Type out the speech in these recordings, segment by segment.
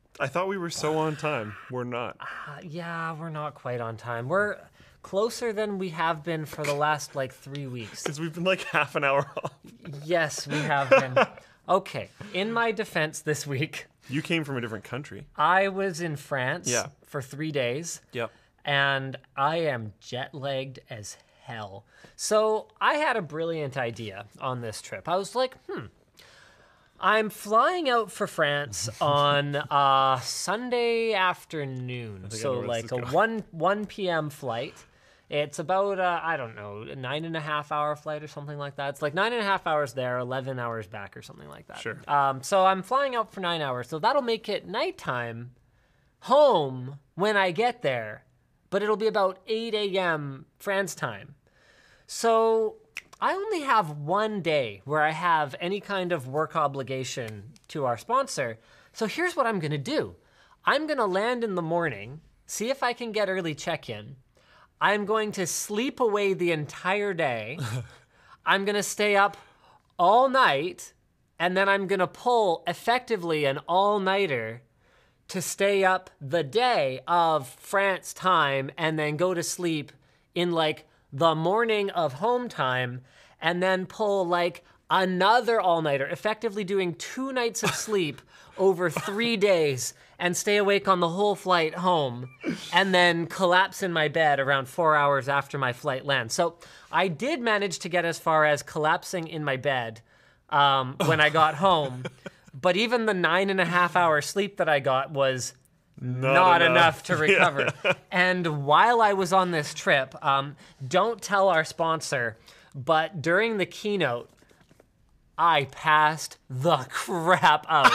I thought we were so on time. We're not. Yeah, we're not quite on time. We're closer than we have been for the last, 3 weeks. Because we've been like half an hour off. Yes, we have been. Okay, in my defense this week, You came from a different country. I was in France Yeah. for 3 days. Yep. And I am jet lagged as hell. So I had a brilliant idea on this trip. I was like, I'm flying out for France on Sunday afternoon. think I know So where like this a is going. 1 p.m. flight. It's about, I don't know, a 9.5 hour flight or something like that. It's like 9.5 hours there, 11 hours back or something like that. Sure. So I'm flying out for 9 hours. So that'll make it nighttime home when I get there. But it'll be about 8 a.m. France time. So I only have 1 day where I have any kind of work obligation to our sponsor. So here's what I'm going to do. I'm going to land in the morning, see if I can get early check-in. I'm going to sleep away the entire day. I'm going to stay up all night, and then I'm going to pull effectively an all-nighter to stay up the day of France time and then go to sleep in like the morning of home time and then pull like another all-nighter, effectively doing 2 nights of sleep over 3 days and stay awake on the whole flight home and then collapse in my bed around 4 hours after my flight lands. So I did manage to get as far as collapsing in my bed when I got home. But even the 9.5 hour sleep that I got was not enough to recover. Yeah. And while I was on this trip, don't tell our sponsor, but during the keynote, I passed the crap out.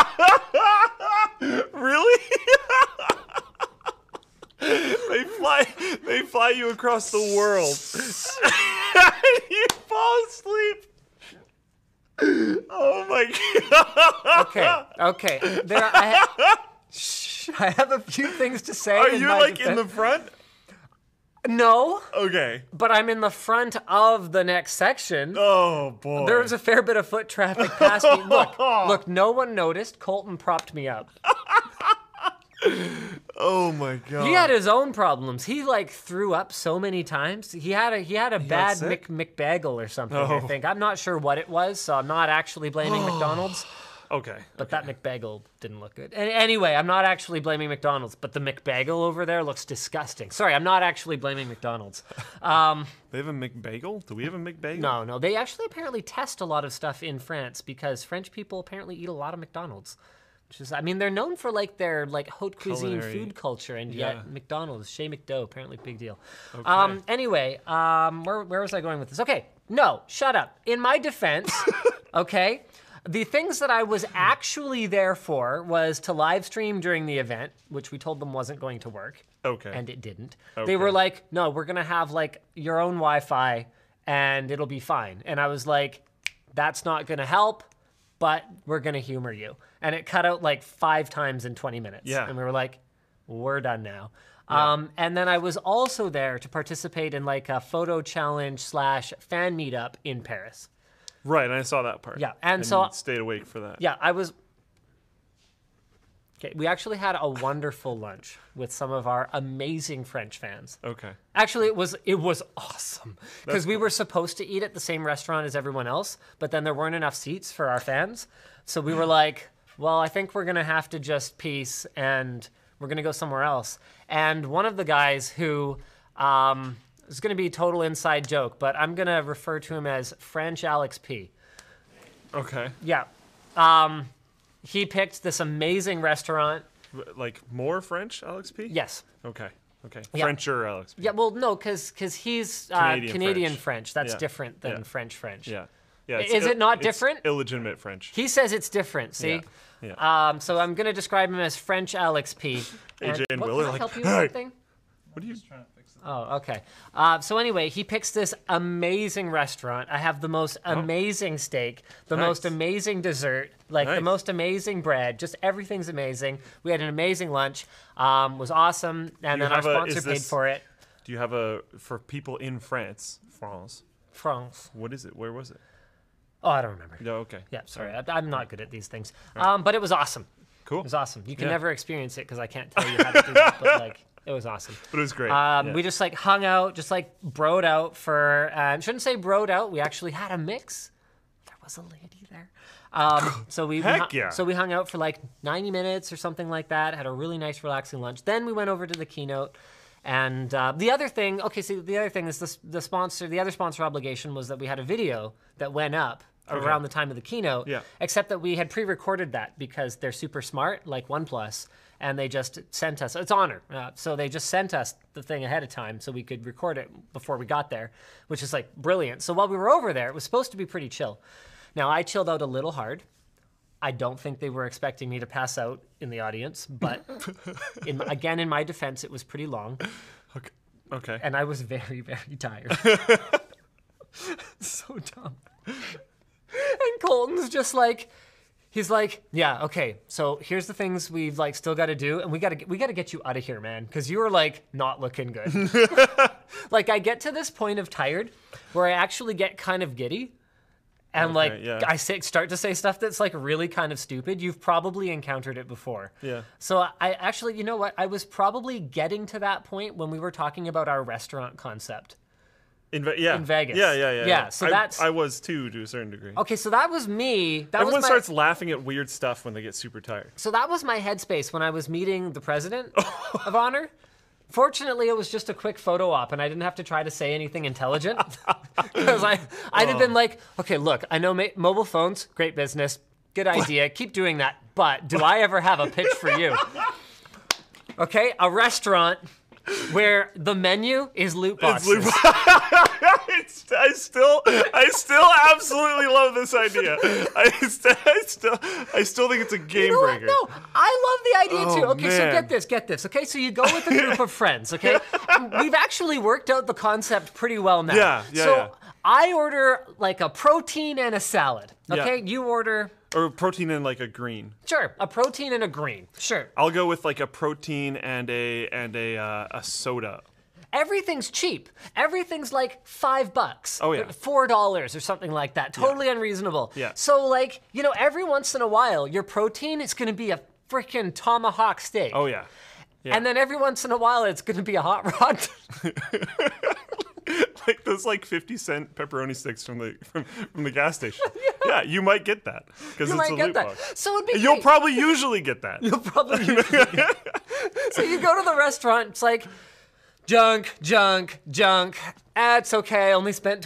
Really? They fly you across the world. You fall asleep. Oh my god. Okay. I have a few things to say. Are in you my like in defense. the front? No, Okay. but I'm in the front of the next section. Oh boy. There was a fair bit of foot traffic past me. Look, no one noticed. Colton propped me up. Oh my god. He had his own problems. He like threw up so many times. He had a bad sick? McBagel or something, I Oh. think. I'm not sure what it was, so I'm not actually blaming McDonald's. Okay. But that McBagel didn't look good. Anyway, I'm not actually blaming McDonald's, but the McBagel over there looks disgusting. Sorry, I'm not actually blaming McDonald's. They have a McBagel? Do we have a McBagel? No. They actually apparently test a lot of stuff in France because French people apparently eat a lot of McDonald's. Which is, I mean, they're known for like their like haute cuisine Culinary. food culture, and Yeah. yet McDonald's, Chez McDo, apparently big deal. Okay. Anyway, where was I going with this? Okay, no, shut up. In my defense, okay, the things that I was actually there for was to live stream during the event, which we told them wasn't going to work. Okay. And it didn't. Okay. They were like, no, we're going to have like your own Wi-Fi and it'll be fine. And I was like, that's not going to help, but we're going to humor you. And it cut out like 5 times in 20 minutes. Yeah. And we were like, we're done now. Yeah. And then I was also there to participate in like a photo challenge / fan meetup in Paris. Right, and I saw that part. Yeah, and so- you stayed awake for that. Yeah, I was... Okay, we actually had a wonderful lunch with some of our amazing French fans. Okay. Actually, it was awesome because we were supposed to eat at the same restaurant as everyone else, but then there weren't enough seats for our fans. So we were like, well, I think we're going to have to just peace and we're going to go somewhere else. And one of the guys who is going to be a total inside joke, but I'm going to refer to him as French Alex P. Okay. Yeah. He picked this amazing restaurant. Like more French, Alex P? Yes. Okay. Okay. Yeah. French or Alex P? Yeah, well, no, because he's Canadian Canadian French. French. That's Yeah. different than Yeah. French. Yeah. Yeah. Is it not it's different? Illegitimate French. He says it's different, see? Yeah. So I'm going to describe him as French Alex P. AJ and what, Will are can I like, help you with "Hey." something? What do you? Oh, okay. So anyway, he picks this amazing restaurant. I have the most amazing steak, the Nice. most amazing dessert, like the Nice. most amazing bread. Just everything's amazing. We had an amazing lunch. Was awesome. And You then our have a- sponsor is paid this- for it. Do you have for people in France? France. What is it? Where was it? Oh, I don't remember. No. Okay. Yeah, sorry. I'm not good at these things. But it was awesome. Cool. It was awesome. You can Yeah. never experience it because I can't tell you how to do it, but like it was awesome. But it was great. Yeah. We just like hung out, just like broed out for. Shouldn't say broed out. We actually had a mix. There was a lady there. So we Heck yeah. So we hung out for like 90 minutes or something like that. Had a really nice, relaxing lunch. Then we went over to the keynote. And the other thing, the other thing is the other sponsor obligation was that we had a video that went up around the time of the keynote. Yeah. Except that we had pre-recorded that because they're super smart, like OnePlus, and they just sent us. It's Honor, so they just sent us the thing ahead of time so we could record it before we got there, which is like brilliant. So while we were over there, it was supposed to be pretty chill. Now I chilled out a little hard. I don't think they were expecting me to pass out in the audience, but again, in my defense, it was pretty long. Okay. And I was very, very tired. So dumb. And Colton's just like, he's like, yeah, okay, so here's the things we've like still got to do, and we got to get you out of here, man, because you were like not looking good. Like I get to this point of tired where I actually get kind of giddy. And I start to say stuff that's like really kind of stupid. You've probably encountered it before. Yeah. So I actually, you know what? I was probably getting to that point when we were talking about our restaurant concept. In Vegas. Yeah. So I was too, to a certain degree. Okay, so that was me. Everyone starts laughing at weird stuff when they get super tired. So that was my headspace when I was meeting the president of Honor. Fortunately, it was just a quick photo op, and I didn't have to try to say anything intelligent. Because I'd have been like, okay, look, I know mobile phones, great business, good idea, keep doing that, but do I ever have a pitch for you? Okay, a restaurant where the menu is loot boxes. I still absolutely love this idea. I still think it's a game breaker. No, I love the idea too. Okay, so man. get this. Okay, so you go with a group of friends. Okay, and we've actually worked out the concept pretty well now. Yeah. So I order like a protein and a salad. Okay, Yeah. you order. Or protein and like a green. Sure, a protein and a green. Sure. I'll go with like a protein and a soda. Everything's cheap. Everything's like $5. Oh, yeah. $4 or something like that. Totally unreasonable. Yeah. So like, every once in a while, your protein is going to be a freaking tomahawk steak. Oh yeah. And then every once in a while, it's going to be a hot rod. Like those 50-cent pepperoni sticks from the gas station. Yeah, you might get that because it's a loot box. So it'd be You'll great. probably usually get that. You'll probably usually get that. So you go to the restaurant, it's like, junk. It's okay, I only spent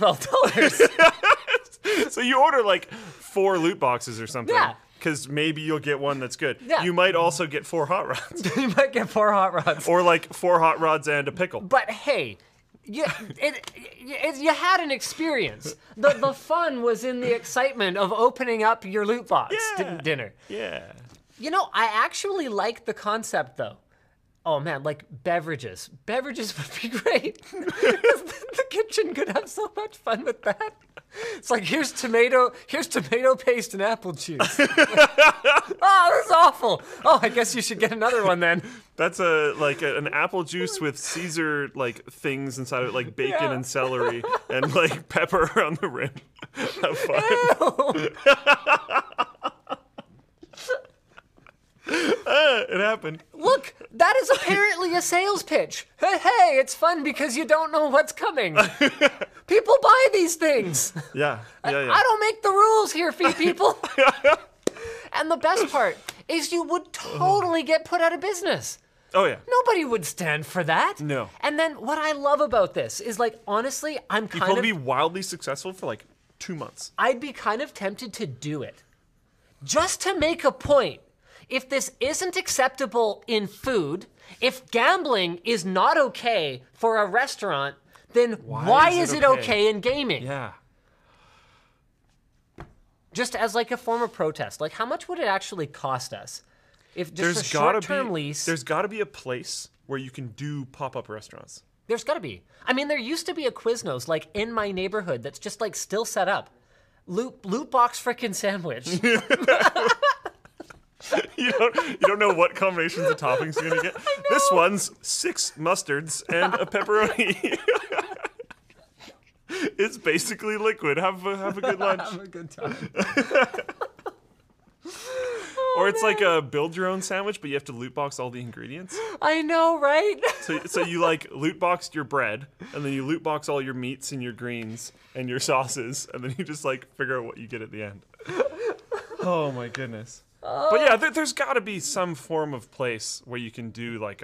$12. So you order 4 loot boxes or something. Yeah. Because maybe you'll get one that's good. Yeah. You might also get 4 hot rods. You might get 4 hot rods. Or 4 hot rods and a pickle. But hey, you had an experience. The fun was in the excitement of opening up your loot box dinner. Yeah. I actually like the concept though. Oh man, beverages. Beverages would be great. Because the kitchen could have so much fun with that. It's like, here's tomato paste and apple juice. Oh, this is awful. Oh, I guess you should get another one then. That's an apple juice with Caesar things inside of it, like bacon and celery and pepper on the rim. Have fun. It happened. Look, that is apparently a sales pitch. Hey, it's fun because you don't know what's coming. People buy these things. Yeah. I don't make the rules here, people. And the best part is you would totally get put out of business. Oh, yeah. Nobody would stand for that. No. And then what I love about this is, honestly, You'd probably be wildly successful for 2 months. I'd be kind of tempted to do it. Just to make a point. If this isn't acceptable in food, if gambling is not okay for a restaurant, then why is it okay in gaming? Yeah. Just as a form of protest. How much would it actually cost us? If just a short-term lease. There's got to be a place where you can do pop-up restaurants. There's got to be. I mean, there used to be a Quiznos, in my neighborhood that's just, still set up. Loot box frickin' sandwich. You don't know what combinations of toppings you're going to get. This one's 6 mustards and a pepperoni. It's basically liquid. Have a good lunch. Have a good time. Or it's like a build your own sandwich, but you have to loot box all the ingredients. I know, right? So you like loot boxed your bread, and then you loot box all your meats and your greens and your sauces, and then you just like figure out what you get at the end. Oh my goodness. But yeah, there's got to be some form of place where you can do like,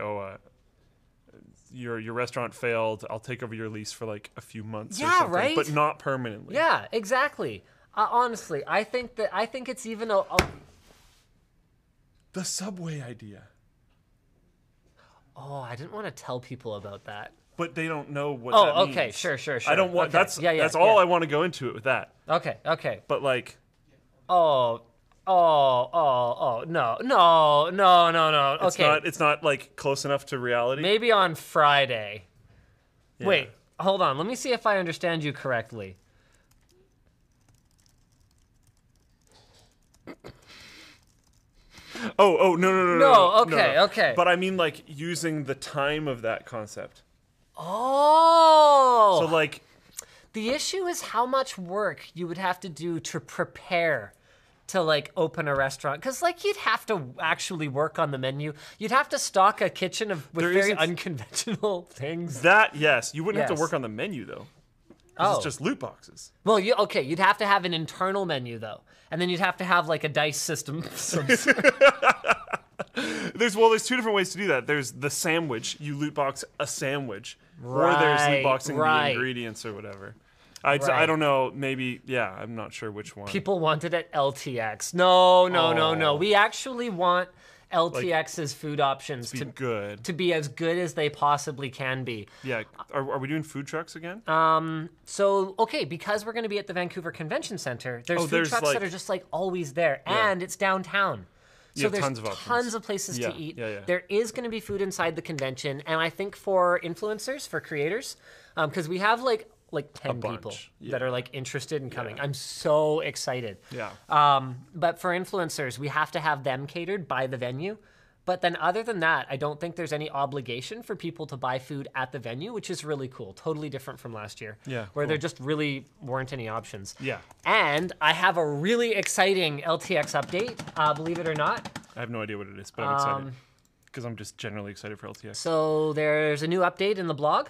your restaurant failed. I'll take over your lease for like a few months. Or something, right? But not permanently. Yeah, exactly. Honestly, I think it's even a The Subway idea. Oh, I didn't want to tell people about that. But they don't know what Oh, that means. okay, sure. I don't want. Okay. That's all I want to go into it with that. Okay. But like, Oh, no. Okay. It's not like close enough to reality. Maybe on Friday. Yeah. Wait, hold on. Let me see if I understand you correctly. Oh, no. Okay. But I mean, like, using the time of that concept. Oh. So, like, the issue is how much work you would have to do to prepare to, like, open a restaurant. Because, like, you'd have to actually work on the menu. You'd have to stock a kitchen with very unconventional things. That, yes. You wouldn't have Yes. to work on the menu, though. Oh. It's just loot boxes. Well, you'd have to have an internal menu, though. And then you'd have to have, like, a dice system. There's two different ways to do that. There's the sandwich. You loot box a sandwich. Or there's loot boxing the ingredients or whatever. I don't know. Maybe, yeah, I'm not sure which one. People want it at LTX. No. We actually want LTX's food options to be as good as they possibly can be. Yeah. Are we doing food trucks again? So, okay, because we're going to be at the Vancouver Convention Center, there's food trucks that are just like always there, and it's downtown. So there's tons of places to eat. Yeah. There is going to be food inside the convention, and I think for influencers, for creators, because we have like 10 people that are like interested in coming. I'm so excited. Yeah. But for influencers, we have to have them catered by the venue. But then other than that, I don't think there's any obligation for people to buy food at the venue, which is really cool. Totally different from last year. Yeah. Where there just really weren't any options. Yeah. And I have a really exciting LTX update, believe it or not. I have no idea what it is, but I'm excited. Because I'm just generally excited for LTX. So there's a new update in the blog.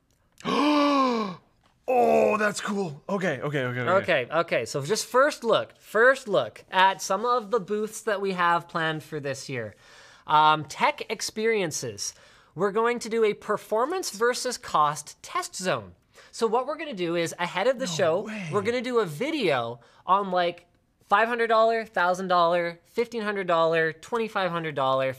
Oh, that's cool. Okay. Okay. So just first look at some of the booths that we have planned for this year. Tech experiences. We're going to do a performance versus cost test zone. So what we're going to do is ahead of the show, we're going to do a video on like $500, $1,000, $1,500, $2,500,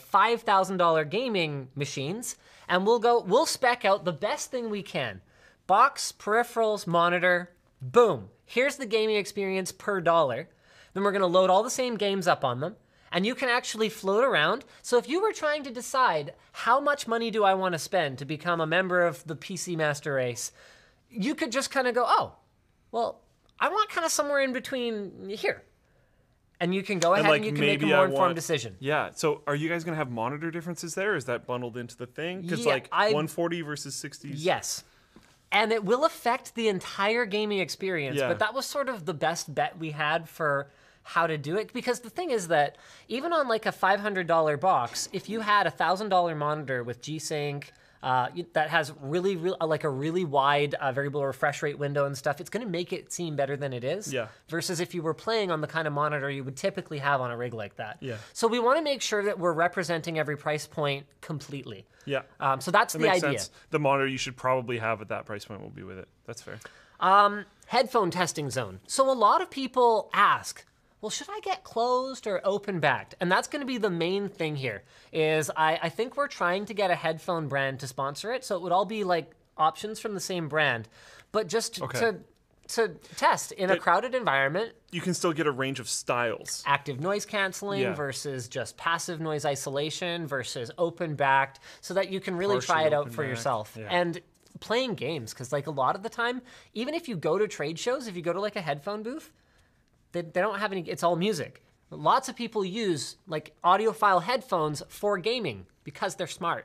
$5,000 gaming machines, and we'll spec out the best thing we can. Box, peripherals, monitor, boom. Here's the gaming experience per dollar. Then we're going to load all the same games up on them. And you can actually float around. So if you were trying to decide how much money do I want to spend to become a member of the PC Master Race, you could just kind of go, oh, well, I want kind of somewhere in between here. And you can go ahead and you can make a more informed decision. Yeah. So are you guys going to have monitor differences there? Is that bundled into the thing? Because 140 versus 60s? Yes. And it will affect the entire gaming experience. Yeah. But that was sort of the best bet we had for how to do it. Because the thing is that even on like a $500 box, if you had a $1,000 monitor with G-Sync, that has really like a really wide variable refresh rate window and stuff, it's going to make it seem better than it is. Yeah. Versus if you were playing on the kind of monitor you would typically have on a rig like that. Yeah. So we want to make sure that we're representing every price point completely. Yeah. So that's the idea. Sense. The monitor you should probably have at that price point will be with it. That's fair. Headphone testing zone. So a lot of people ask, well, should I get closed or open backed? And that's going to be the main thing here is I think we're trying to get a headphone brand to sponsor it. So it would all be like options from the same brand, but just to test in a crowded environment. You can still get a range of styles. Active noise canceling versus just passive noise isolation versus open backed so that you can really try it out for yourself. Yeah. And playing games, because like a lot of the time, even if you go to trade shows, if you go to like a headphone booth, they don't have any, it's all music. Lots of people use like audiophile headphones for gaming because they're smart.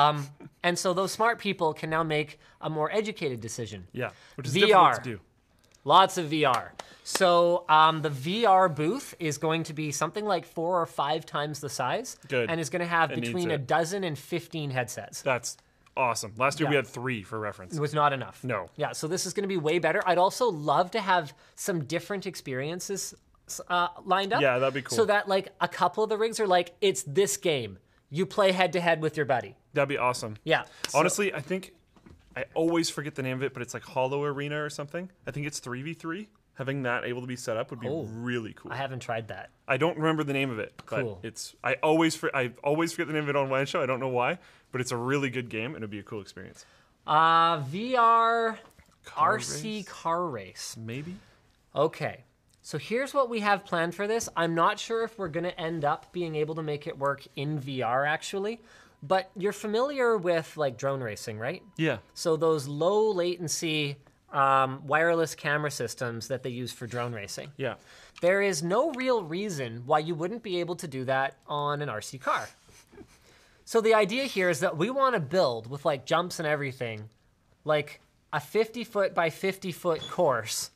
And so those smart people can now make a more educated decision. Yeah, which is difficult to do. Lots of VR. So the VR booth is going to be something like 4 or 5 times the size. Good. And is going to have It between needs a it. dozen and 15 headsets. That's awesome. Last year we Yeah. had 3 for reference. It was not enough. No. Yeah, so this is going to be way better. I'd also love to have some different experiences lined up. Yeah, that'd be cool. So that like a couple of the rigs are like, it's this game. You play head to head with your buddy. That'd be awesome. Yeah. so- Honestly, I think I always forget the name of it, but it's like Hollow Arena or something. I think it's 3v3. Having that able to be set up would be really cool. I haven't tried that. I don't remember the name of it, but Cool. I always forget the name of it on Land Show. I don't know why, but it's a really good game and it'd be a cool experience. VR Car RC race? car race. Maybe. Okay. So here's what we have planned for this. I'm not sure if we're going to end up being able to make it work in VR actually, but you're familiar with like drone racing, right? Yeah. So those low latency wireless camera systems that they use for drone racing. Yeah. There is no real reason why you wouldn't be able to do that on an RC car. So the idea here is that we want to build with like jumps and everything, like a 50-foot by 50-foot course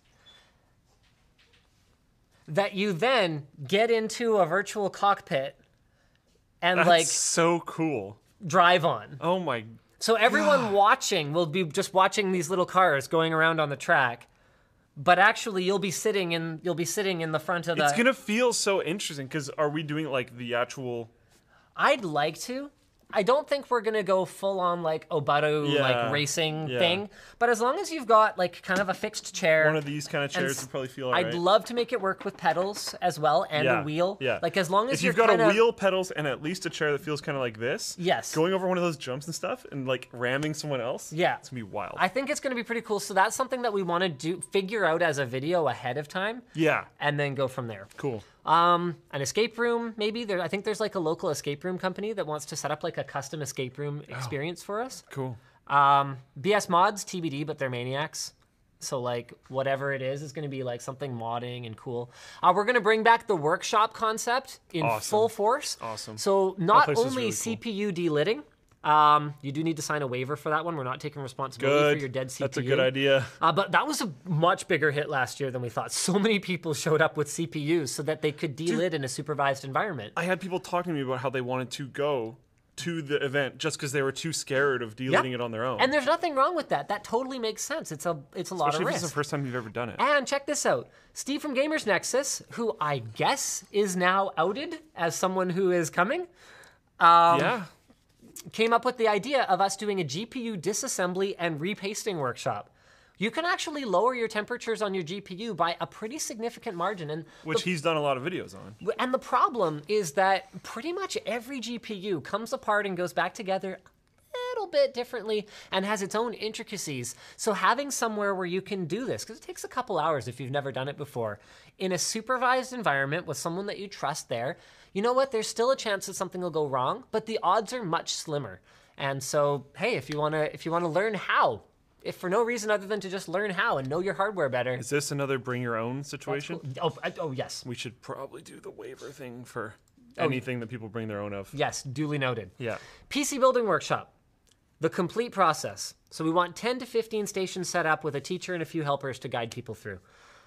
that you then get into a virtual cockpit and That's like so cool. drive on. Oh my. So everyone watching will be just watching these little cars going around on the track, but actually you'll be sitting in the front of the. It's gonna feel so interesting because are we doing like the actual? I'd like to. I don't think we're gonna go full on like Obado Yeah, like racing yeah. thing, but as long as you've got like kind of a fixed chair, One of these kind of chairs would probably feel alright. I'd love to make it work with pedals as well and a wheel. Yeah. Like as long as if you're you've got kinda, a wheel, pedals, and at least a chair that feels kind of like this. Yes. Going over one of those jumps and stuff and like ramming someone else. Yeah. It's gonna be wild. I think it's gonna be pretty cool. So that's something that we want to figure out as a video ahead of time, yeah. and then go from there. Cool. An escape room, maybe. I think there's like a local escape room company that wants to set up like a custom escape room experience for us. Cool. BS Mods, TBD, but they're maniacs. So like whatever it is going to be like something modding and cool. We're going to bring back the workshop concept in Awesome. full force. Awesome. So not place is only really cool. CPU delitting, you do need to sign a waiver for that one. We're not taking responsibility Good. for your dead CPU. That's a good idea. But that was a much bigger hit last year than we thought. So many people showed up with CPUs so that they could delit in a supervised environment. I had people talking to me about how they wanted to go to the event just because they were too scared of deleting it on their own. And there's nothing wrong with that. That totally makes sense. It's a lot of Especially if risk. it's the first time you've ever done it. And check this out. Steve from Gamers Nexus, who I guess is now outed as someone who is coming, Yeah. came up with the idea of us doing a GPU disassembly and repasting workshop. You can actually lower your temperatures on your GPU by a pretty significant margin. And Which he's done a lot of videos on. And the problem is that pretty much every GPU comes apart and goes back together a little bit differently and has its own intricacies. So having somewhere where you can do this, because it takes a couple hours if you've never done it before, in a supervised environment with someone that you trust there, you know what? There's still a chance that something will go wrong, but the odds are much slimmer. And so, hey, if you wanna learn how, if for no reason other than to just learn how and know your hardware better. Is this another bring your own situation? Oh, yes. We should probably do the waiver thing for anything that people bring their own of. Yes, duly noted. Yeah. PC Building Workshop, the complete process. So we want 10 to 15 stations set up with a teacher and a few helpers to guide people through.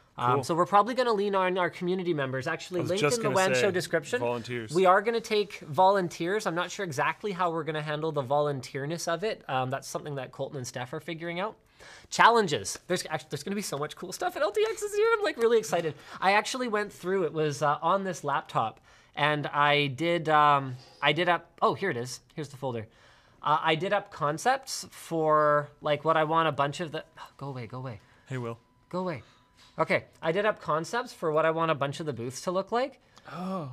So we're probably going to lean on our community members. Actually, was link just in the gonna WAN say, show description. volunteers. We are going to take volunteers. I'm not sure exactly how we're going to handle the volunteerness of it. That's something that Colton and Steph are figuring out. Challenges. There's going to be so much cool stuff at LTX this year. I'm like really excited. I actually went through. It was on this laptop, and I did up. Oh, here it is. Here's the folder. I did up concepts for like what I want a bunch of the. Go away. Hey, Will. Go away. Okay, I did up concepts for what I want a bunch of the booths to look like. Oh.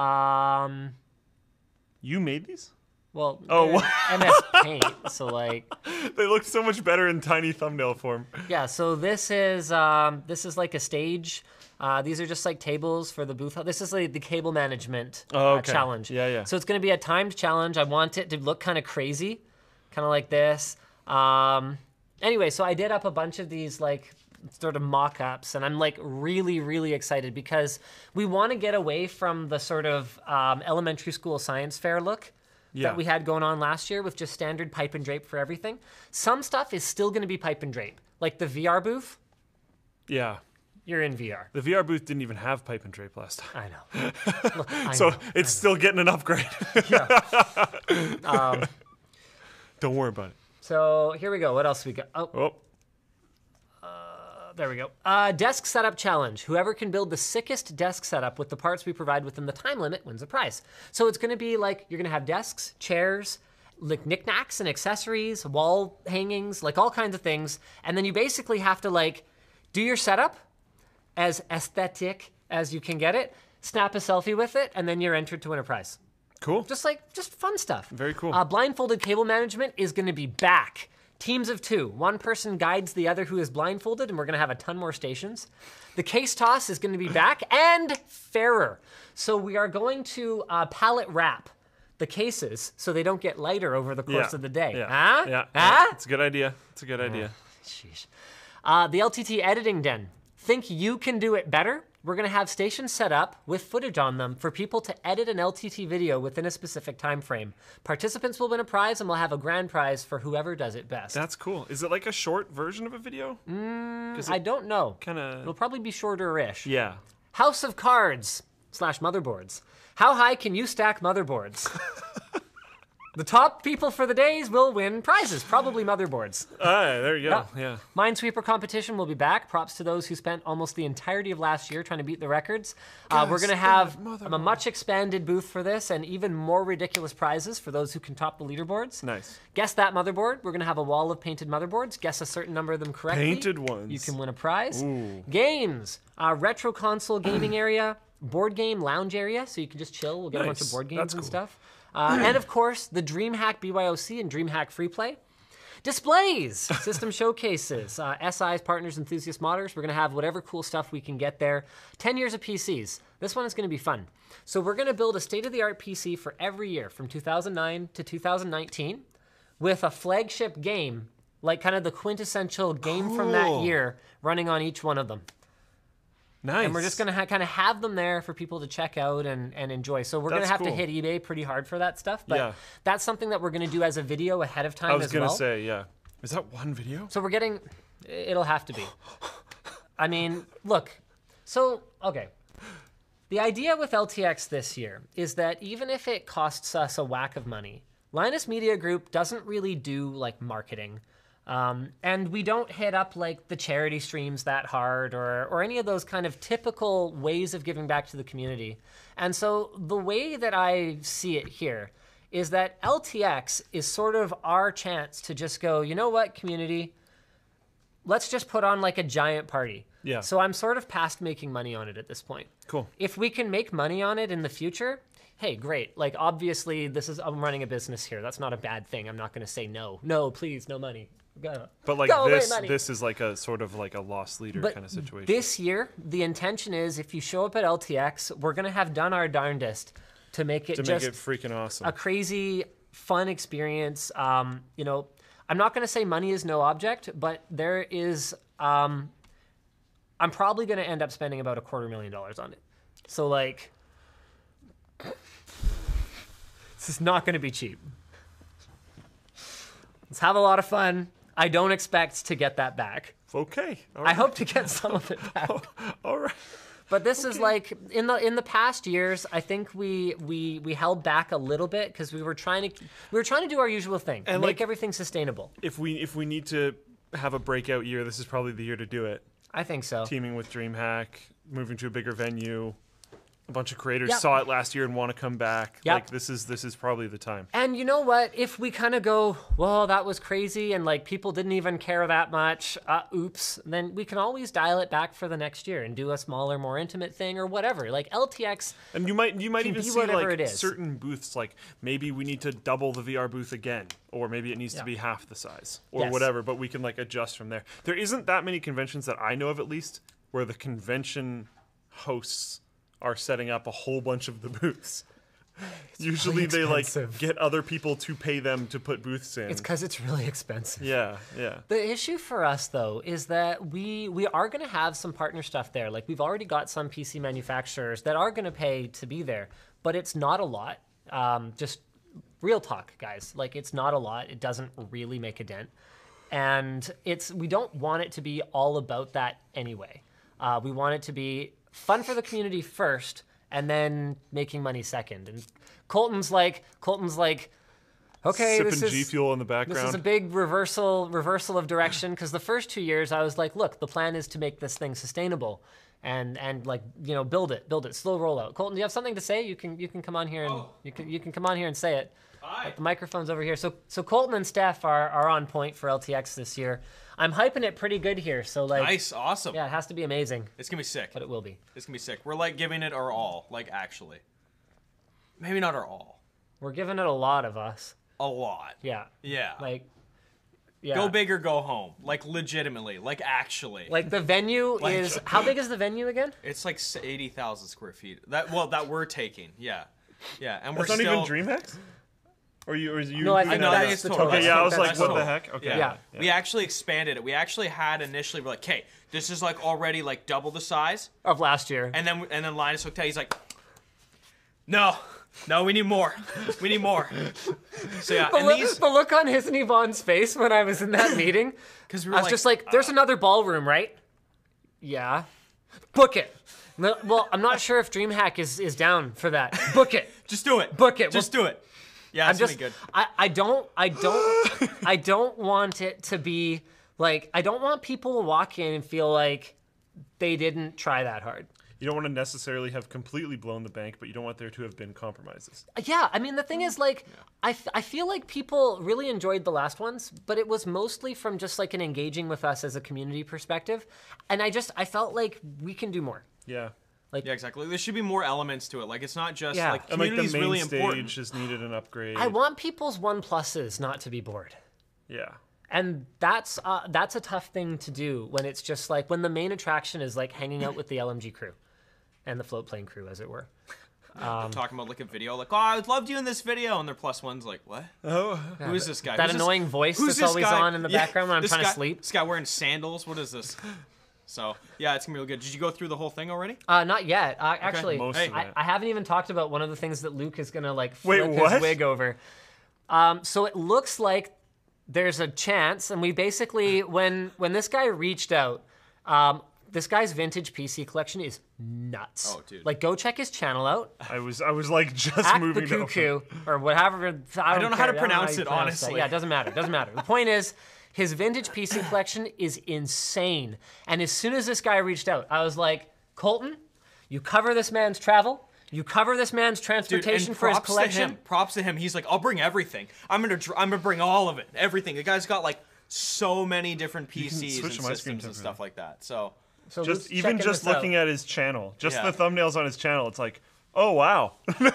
You You made these? well, Oh, they're MS Paint. So like, They look so much better in tiny thumbnail form. yeah. So this is like a stage. These are just like tables for the booth. This is like the cable management okay. challenge. Yeah. So it's going to be a timed challenge. I want it to look kind of crazy, kind of like this. Anyway, so I did up a bunch of these like sort of mock-ups, and I'm like really, really excited because we want to get away from the sort of elementary school science fair look Yeah. that we had going on last year with just standard pipe and drape for everything. Some stuff is still going to be pipe and drape, like the VR booth. Yeah. you're in VR. The VR booth didn't even have pipe and drape last time. I know. Look, I So know. it's still getting an upgrade. Yeah. Don't worry about it. So here we go. What else we got? Oh, Oh, there we go. Desk setup challenge. Whoever can build the sickest desk setup with the parts we provide within the time limit wins a prize. So it's going to be like you're going to have desks, chairs, like knickknacks and accessories, wall hangings, like all kinds of things. And then you basically have to like do your setup as aesthetic as you can get it, snap a selfie with it, and then you're entered to win a prize. cool. Just fun stuff. Very cool. Blindfolded cable management is going to be back. Teams of 2. One person guides the other who is blindfolded, and we're going to have a ton more stations. The case toss is going to be back and fairer. So we are going to pallet wrap the cases so they don't get lighter over the course of the day. Yeah. Huh? Yeah. Huh? It's a good idea. It's a good idea. Sheesh. The LTT editing den. Think you can do it better? We're going to have stations set up with footage on them for people to edit an LTT video within a specific time frame. Participants will win a prize, and we'll have a grand prize for whoever does it best. That's cool. Is it like a short version of a video? I don't know. Kind It'll of. probably be shorter-ish. Yeah. House of Cards / motherboards. How high can you stack motherboards? The top people for the days will win prizes, probably motherboards. There you go. Yeah. Minesweeper competition will be back. Props to those who spent almost the entirety of last year trying to beat the records. We're going to have a much expanded booth for this and even more ridiculous prizes for those who can top the leaderboards. Nice. Guess that motherboard. We're going to have a wall of painted motherboards. Guess a certain number of them correctly. Painted ones. You can win a prize. Ooh. Games. Retro console gaming area. Board game lounge area, so you can just chill. We'll get a bunch of Nice. board games That's and cool. stuff. And of course, the DreamHack BYOC and DreamHack Free Play. Displays, system showcases, SI's, partners, enthusiast modders. We're going to have whatever cool stuff we can get there. 10 years of PCs. This one is going to be fun. So we're going to build a state-of-the-art PC for every year from 2009 to 2019 with a flagship game, like kind of the quintessential game from that Cool. year running on each one of them. Nice. And we're just going to kind of have them there for people to check out and enjoy. So we're going to That's have to cool. hit eBay pretty hard for that stuff. But Yeah. that's something that we're going to do as a video ahead of time I was as gonna well. say, yeah. Is that one video? So we're getting, it'll have to be. I mean, look, so, okay. The idea with LTX this year is that even if it costs us a whack of money, Linus Media Group doesn't really do like marketing. And we don't hit up like the charity streams that hard or any of those kind of typical ways of giving back to the community. And so the way that I see it here is that LTX is sort of our chance to just go, you know what, community, let's just put on like a giant party. Yeah. So I'm sort of past making money on it at this point. Cool. If we can make money on it in the future, hey, great. Like, obviously, I'm running a business here. That's not a bad thing. I'm not going to say no. No, please, no money. But like Go away, this, money. this is like a sort of like a lost leader But kind of situation. this year, the intention is if you show up at LTX, we're going to have done our darndest to make it to just make it freaking awesome. a crazy, fun experience. You know, I'm not going to say money is no object, but there is, I'm probably going to end up spending about $250,000 on it. So, like, this is not going to be cheap. Let's have a lot of fun. I don't expect to get that back. Okay. All I right. hope to get some of it back. All right. But this is like in the past years, I think we held back a little bit because we were trying to do our usual thing, And, make like, everything sustainable. If we need to have a breakout year, this is probably the year to do it. I think so. Teaming with DreamHack, moving to a bigger venue. A bunch of creators Yep. saw it last year and want to come back. Yep. Like this is probably the time. And you know what? If we kind of go, well, that was crazy, and like people didn't even care that much, oops, then we can always dial it back for the next year and do a smaller, more intimate thing or whatever. Like LTX, And you might Can even be see whatever like it is. certain booths, like maybe we need to double the VR booth again, or maybe it needs Yeah. to be half the size, or Yes. whatever. But we can like adjust from there. There isn't that many conventions that I know of, at least, where the convention hosts are setting up a whole bunch of the booths. Usually they like expensive. get other people to pay them to put booths in. it's because it's really expensive. Yeah, yeah. The issue for us, though, is that we are going to have some partner stuff there. Like, we've already got some PC manufacturers that are going to pay to be there, but it's not a lot. Just real talk, guys. Like, it's not a lot. It doesn't really make a dent. And we don't want it to be all about that anyway. We want it to be fun for the community first, and then making money second. And Colton's like, okay, Sipping this is G Fuel in the background. this is a big reversal of direction, because the first 2 years I was like, look, the plan is to make this thing sustainable, and like, you know, build it, slow rollout. Colton, do you have something to say? You can come on here and you can come on here and say it. Hi. The microphone's over here. So Colton and Steph are on point for LTX this year. I'm hyping it pretty good here. So like, Nice, awesome. yeah, it has to be amazing, It's gonna be sick. but it will be. It's gonna be sick. We're like giving it our all, like actually. Maybe not our all. We're giving it a lot of us. A lot. Yeah. Yeah. Like, yeah. Go big or go home. Like legitimately. Like actually. Like the venue Like- is, how big is the venue again? It's like 80,000 square feet. That we're taking. Yeah. Yeah. And That's we're not still. even DreamHax? Or you? No, I you think know, that's it's the total. total. Okay, yeah, I was think like, that's what total. the heck? Okay. Yeah. Yeah. We actually expanded it. We actually had initially, we're like, okay, this is like already like double the size. Of last year. And then Linus looked at it, he's like, no, we need more. We need more. So yeah, and these, The look on his and Yvonne's face when I was in that meeting, because we I were was just like, there's another ballroom, right? Yeah. Book it. No, well, I'm not sure if DreamHack is down for that. Book it. just do it. Book it. Just do it. Yeah, I'm it's just, gonna be good. I don't want it to be like, I don't want people to walk in and feel like they didn't try that hard. You don't want to necessarily have completely blown the bank, but you don't want there to have been compromises. Yeah, I mean, the thing is, like, I feel like people really enjoyed the last ones, but it was mostly from just, like, an engaging with us as a community perspective. And I felt like we can do more. Yeah. Yeah, exactly. There should be more elements to it. Like it's not just Yeah. like And like community the is main really stage important. just needed an upgrade. I want people's 1+s not to be bored. Yeah. And that's a tough thing to do when it's just like, when the main attraction is, like, hanging out with the LMG crew and the float plane crew, as it were. Talking about like a video, like, oh, I would love doing this video, and their +1's like, what? Oh. Who is this guy? That Who's this- annoying voice who's that's this always guy? on in the Yeah, background when I'm this trying to guy- sleep. This guy wearing sandals. What is this? So yeah, it's gonna be really good. Did you go through the whole thing already? Not yet. Actually, Most Hey, of I, it. I haven't even talked about one of the things that Luke is gonna like Wait, flip his what? wig over. So it looks like there's a chance, and we basically, when this guy reached out, this guy's vintage PC collection is nuts. Oh, dude. Like, go check his channel out. I was like just Act the moving to cuckoo or whatever. I don't know how to care. pronounce you it, that. honestly. Yeah, it doesn't matter. The point is, his vintage PC collection is insane. And as soon as this guy reached out, I was like, Colton, you cover this man's travel. You cover this man's Dude, transportation and for his props to collection. him. Props to him. He's like, I'll bring everything. I'm gonna bring all of it. Everything. The guy's got like so many different PCs and switch to my screen systems and too, stuff like that. So So just Luke's even checking just this looking out. at his channel, just Yeah. the thumbnails on his channel, it's like, oh wow.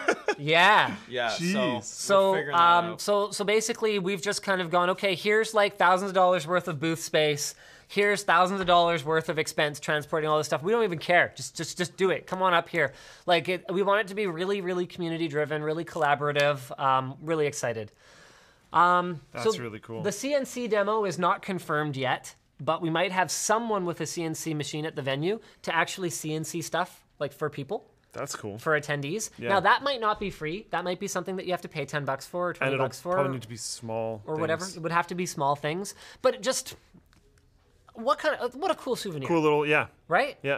Yeah. yeah. Jeez. So we're figuring that out. So basically, we've just kind of gone, okay, here's like thousands of dollars worth of booth space. Here's thousands of dollars worth of expense transporting all this stuff. We don't even care. Just do it. Come on up here. Like, we want it to be really, really community driven, really collaborative. Really excited. That's really cool. The CNC demo is not confirmed yet, but we might have someone with a CNC machine at the venue to actually CNC stuff, like, for people. That's cool. For attendees. Yeah. Now, that might not be free. That might be something that you have to pay $10 for or 20 And it'll bucks for, probably need to be small or whatever. things. It would have to be small things. But just what a cool souvenir, Cool little, yeah, right? yeah.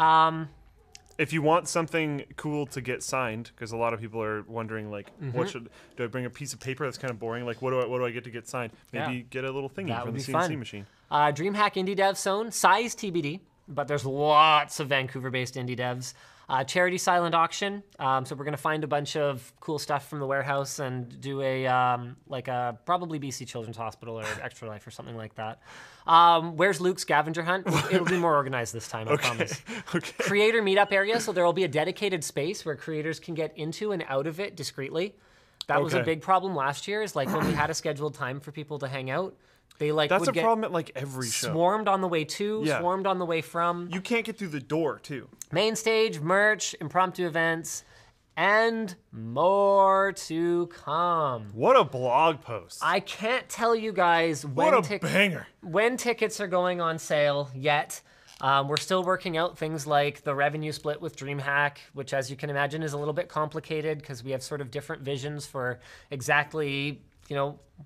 If you want something cool to get signed, because a lot of people are wondering, like, Mm-hmm. do I bring a piece of paper that's kind of boring? Like, what do I get to get signed? Maybe Yeah. get a little thingy That from would the be CNC fun. machine. DreamHack Indie Dev Zone, size TBD, but there's lots of Vancouver-based indie devs. Charity silent auction. So we're gonna find a bunch of cool stuff from the warehouse and do a probably BC Children's Hospital or Extra Life or something like that. Where's Luke's scavenger hunt? It'll be more organized this time, I promise. Okay. Creator meetup area, so there will be a dedicated space where creators can get into and out of it discreetly. That was a Okay. big problem last year, is like when we had a scheduled time for people to hang out, they like That's would a get problem at like every show. swarmed on the way to, Yeah. swarmed on the way from. You can't get through the door too. Main stage, merch, impromptu events, and more to come. What a blog post. I can't tell you guys what a banger. when tickets are going on sale yet. We're still working out things like the revenue split with DreamHack, which, as you can imagine, is a little bit complicated because we have sort of different visions for exactly,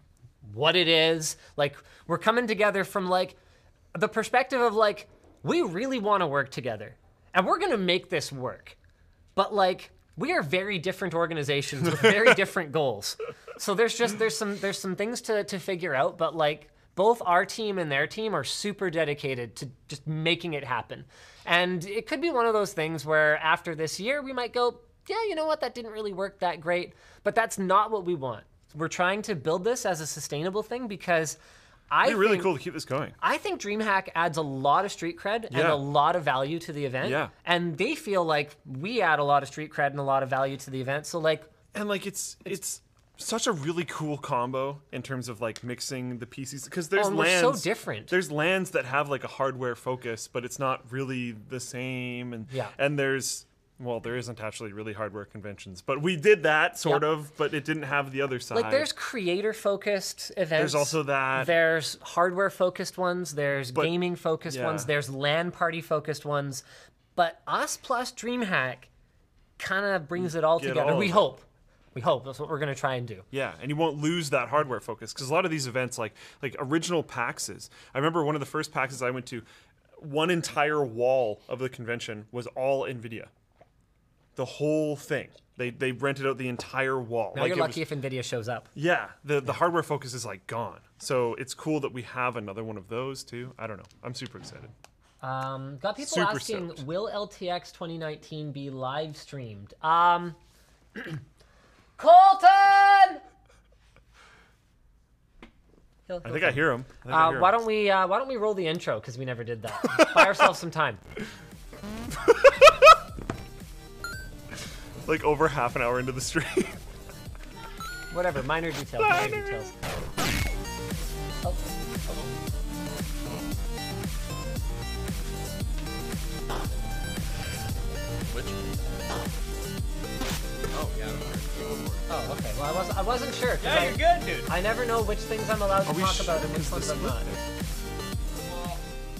what it is. Like, we're coming together from like the perspective of like, we really want to work together and we're going to make this work. But like, we are very different organizations with very different goals. So there's some things to figure out, but like both our team and their team are super dedicated to just making it happen. And it could be one of those things where after this year, we might go, yeah, you know what, that didn't really work that great, but that's not what we want. We're trying to build this as a sustainable thing because It'd be really cool to keep this going. I think DreamHack adds a lot of street cred and a lot of value to the event. Yeah. And they feel like we add a lot of street cred and a lot of value to the event. So like, And like it's such a really cool combo in terms of like mixing the pieces because there's and we're lands so different. There's lands that have like a hardware focus, but it's not really the same. And there isn't actually really hardware conventions, but we did that sort of, but it didn't have the other side. Like there's creator focused events. There's also that. There's hardware focused ones. There's gaming focused ones. There's LAN party focused ones. But us plus DreamHack kind of brings it all together. We hope. That's what we're going to try and do. Yeah, and you won't lose that hardware focus because a lot of these events, like original PAXs. I remember one of the first PAXs I went to, one entire wall of the convention was all NVIDIA. The whole thing. They rented out the entire wall. Now like you're lucky if NVIDIA shows up. Yeah, the hardware focus is like gone. So it's cool that we have another one of those too. I don't know. I'm super excited. Got people Super asking, stoked. will LTX 2019 be live streamed? Colton! I think I hear him. Why don't we roll the intro because we never did that. Buy ourselves some time. Like over half an hour into the stream. Whatever, minor details. Minor details. Oh. Which? Oh, yeah. Oh, okay. Well, I wasn't sure. Yeah, you're good, dude. I never know which things I'm allowed to Are we talk sure about and which it's the ones I'm split? not. Well,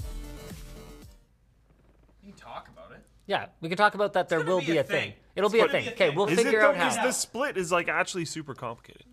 you can talk about it. Yeah, we can talk about that. There will be a thing. It'll be a thing. Okay, we'll Is it figure though? out how. Because the split is like actually super complicated.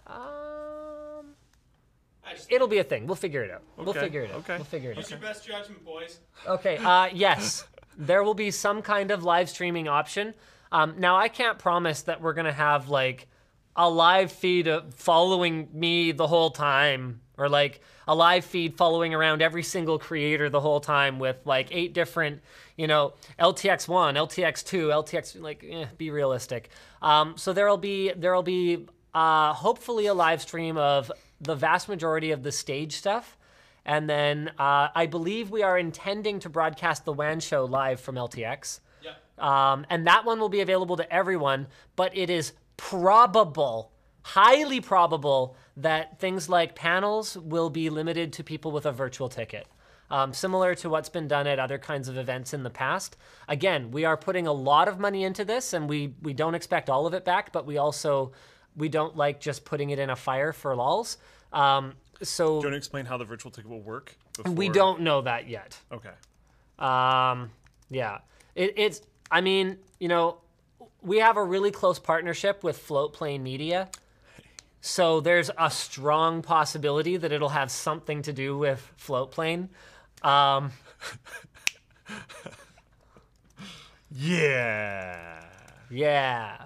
It'll be a thing. We'll figure it out. We'll Okay, figure it out. okay. We'll figure it out. Use your best judgment, boys. Okay, yes. There will be some kind of live streaming option. Now, I can't promise that we're going to have, like, a live feed following me the whole time, or, like, a live feed following around every single creator the whole time with, like, 8 different, LTX1, LTX2, LTX, like, be realistic. So there'll be hopefully a live stream of the vast majority of the stage stuff. And then I believe we are intending to broadcast the WAN show live from LTX. Yeah. And that one will be available to everyone, but it is probable, highly probable, that things like panels will be limited to people with a virtual ticket. Similar to what's been done at other kinds of events in the past. Again, we are putting a lot of money into this, and we don't expect all of it back, but we don't like just putting it in a fire for lols. So Do you want to explain how the virtual ticket will work? we don't know that yet. Okay. Yeah. It's, I mean, we have a really close partnership with Floatplane Media. So there's a strong possibility that it'll have something to do with Floatplane. Yeah. Yeah.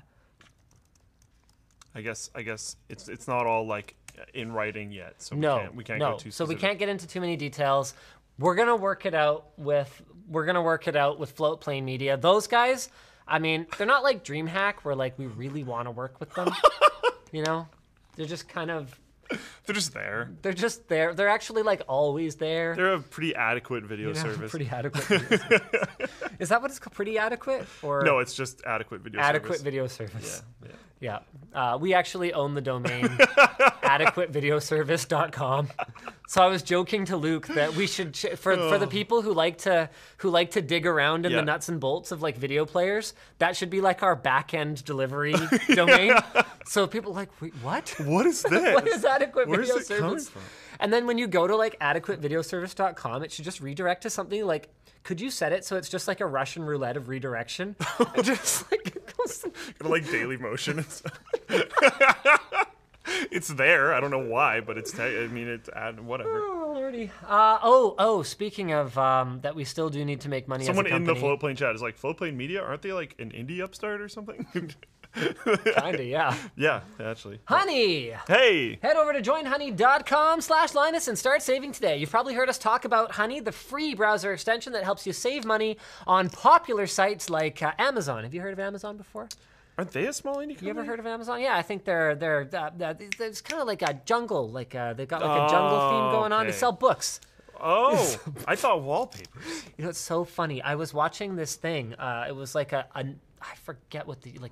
I guess it's not all like in writing yet, so we can't go too specific. So we can't get into too many details. We're gonna work it out with Floatplane Media. Those guys, I mean, they're not like DreamHack where like we really want to work with them. They're just kind of. They're just there. They're just there. They're actually like always there. They're a pretty adequate video service. Pretty adequate. Video service. Is that what it's called? Pretty adequate? Or No, it's just adequate video service. adequate video service. Yeah. Yeah. We actually own the domain adequatevideoservice.com. So I was joking to Luke that we should for the people who like to dig around in the nuts and bolts of like video players, that should be like our back end delivery domain. So people are like, wait, what? What is this? What is adequate Where's video it coming service? from? And then when you go to like adequatevideoservice.com, it should just redirect to something like, could you set it so it's just like a Russian roulette of redirection? Just like it goes. Kind of like Daily Motion and stuff. it's there. I don't know why, but it's. I mean, it's whatever. Oh, lordy. Speaking of that, we still do need to make money. Someone as a in the company. Floatplane chat is like, Floatplane Media, aren't they like an indie upstart or something? Kinda, yeah. Yeah, actually. Honey. Hey. Head over to joinhoney.com/Linus and start saving today. You've probably heard us talk about Honey, the free browser extension that helps you save money on popular sites like Amazon. Have you heard of Amazon before? Aren't they a small indie company? You ever heard of Amazon? Yeah, I think they're it's kind of like a jungle, like they've got like a jungle theme going on. They okay. sell books. Oh, I thought wallpapers. You know, it's so funny. I was watching this thing. It was like I forget what the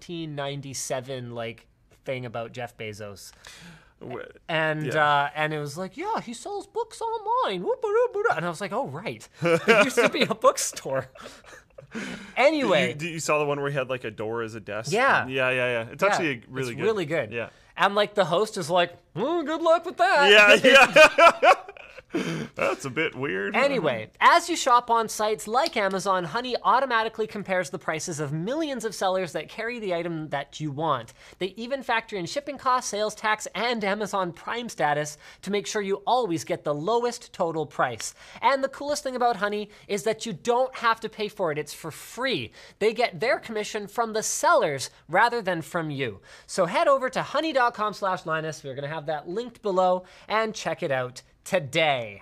1997 thing about Jeff Bezos. And it was like, yeah, he sells books online. And I was like, oh right, it used to be a bookstore. Anyway, You saw the one where he had like a door as a desk? Yeah. Yeah. It's actually really good. really good. Yeah. And like the host is like, good luck with that. Yeah. That's a bit weird. Anyway, as you shop on sites like Amazon, Honey automatically compares the prices of millions of sellers that carry the item that you want. They even factor in shipping costs, sales tax, and Amazon Prime status to make sure you always get the lowest total price. And the coolest thing about Honey is that you don't have to pay for it. It's for free. They get their commission from the sellers rather than from you. So head over to honey.com/Linus. We're going to have that linked below and check it out today.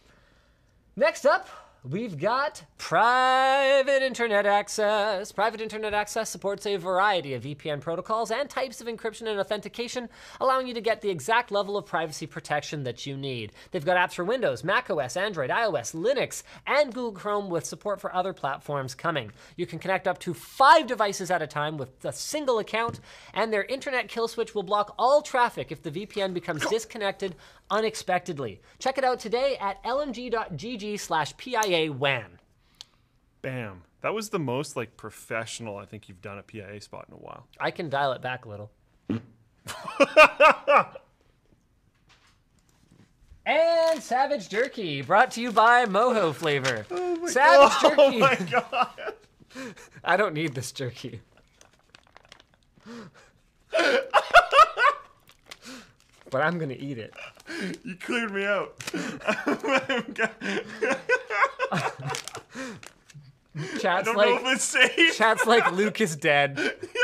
Next up, we've got private internet access. Private internet access supports a variety of VPN protocols and types of encryption and authentication, allowing you to get the exact level of privacy protection that you need. They've got apps for Windows, macOS, Android, iOS, Linux, and Google Chrome with support for other platforms coming. You can connect up to 5 devices at a time with a single account, and their internet kill switch will block all traffic if the VPN becomes disconnected unexpectedly. Check it out today at lmg.gg/PIA-WAN. Bam. That was the most professional I think you've done a PIA spot in a while. I can dial it back a little. And Savage Jerky, brought to you by Moho Flavor. Savage Jerky. Oh my god. I don't need this jerky. But I'm gonna eat it. You cleared me out. Chat's I don't know if it's safe. Chat's like Luke is dead.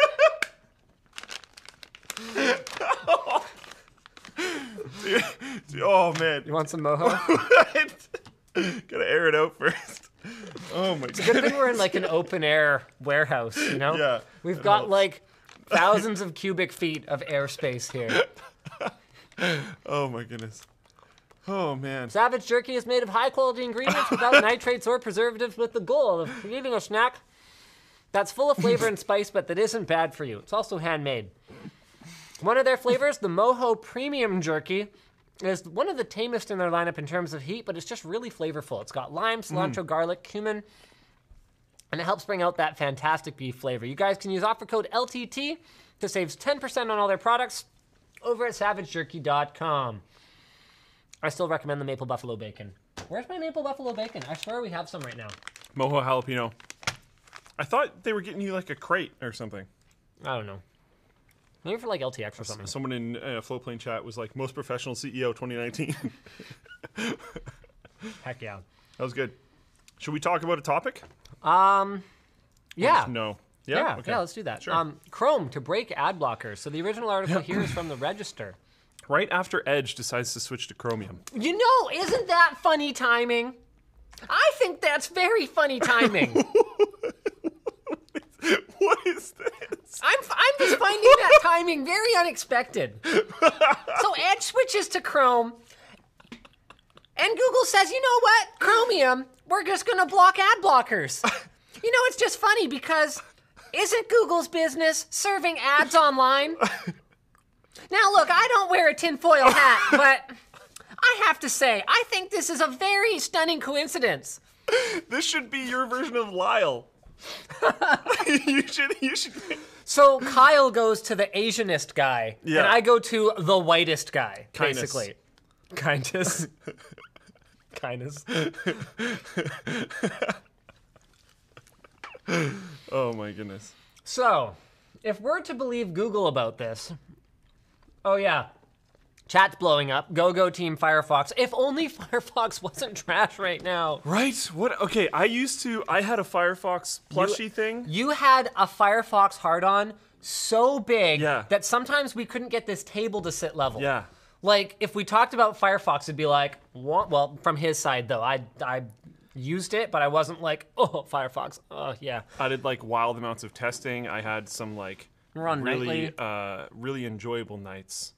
Oh man. You want some Moho? Gotta air it out first. Oh my god. Good thing we're in an open air warehouse, you know? Yeah. We've got thousands of cubic feet of airspace here. Oh my goodness. Oh man. Savage Jerky is made of high-quality ingredients without nitrates or preservatives, with the goal of creating a snack that's full of flavor and spice, but that isn't bad for you. It's also handmade. One of their flavors, the Moho Premium Jerky, is one of the tamest in their lineup in terms of heat, but it's just really flavorful. It's got lime, cilantro, garlic, cumin, and it helps bring out that fantastic beef flavor. You guys can use offer code LTT to save 10% on all their products over at savagejerky.com. I still recommend the maple buffalo bacon. Where's my maple buffalo bacon? I swear we have some right now. Moho jalapeno. I thought they were getting you a crate or something. I don't know. Maybe for LTX or something. Someone in Floatplane chat was like, most professional CEO 2019. Heck yeah. That was good. Should we talk about a topic? Yeah. No. Yeah? Yeah, Okay. yeah, let's do that. Sure. Chrome to break ad blockers. So the original article here is from the Register. Right after Edge decides to switch to Chromium. You know, isn't that funny timing? I think that's very funny timing. What is this? I'm just finding that timing very unexpected. So Edge switches to Chrome, and Google says, you know what, Chromium, we're just going to block ad blockers. You know, it's just funny because isn't Google's business serving ads online? Now, look, I don't wear a tinfoil hat, but I have to say, I think this is a very stunning coincidence. This should be your version of Lyle. you should. So Kyle goes to the Asianist guy, Yeah. and I go to the whitest guy, Kindness. basically. Kindness. Kindness. Oh my goodness. So, if we're to believe Google about this, oh yeah, Chat's blowing up. Go Team Firefox. If only Firefox wasn't trash right now. Right? What? Okay, I had a Firefox plushie thing. You had a Firefox hard-on so big Yeah. that sometimes we couldn't get this table to sit level. Yeah. Like, if we talked about Firefox, it'd be like, what? Well, from his side, though, I used it, but I wasn't like, oh, Firefox. Oh, yeah. I did like wild amounts of testing. I had some like We're on really nightly. really enjoyable nights